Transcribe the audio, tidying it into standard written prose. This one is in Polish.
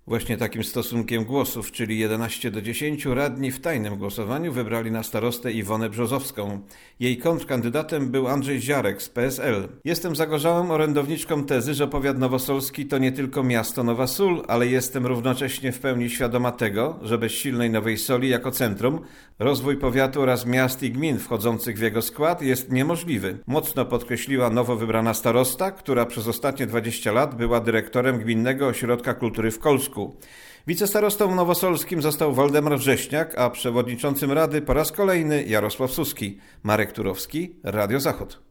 Właśnie takim stosunkiem głosów, czyli 11 do 10, radni w tajnym głosowaniu wybrali na starostę Iwonę Brzozowską. Jej kontrkandydatem był Andrzej Ziarek z PSL. Jestem zagorzałą orędowniczką tezy, że powiat nowosolski to nie tylko miasto Nowa Sól, ale jestem równocześnie w pełni świadoma tego, że bez silnej Nowej Soli jako centrum rozwój powiatu oraz miast i gmin wchodzących w jego skład jest niemożliwy. Mocno podkreśliła nowo wybrana starosta, która przez ostatnie 20 lat była dyrektorem Gminnego Ośrodka Kultury w Kolsku. Wicestarostą nowosolskim został Waldemar Wrześniak, a przewodniczącym rady po raz kolejny Jarosław Suski. Marek Turowski, Radio Zachód.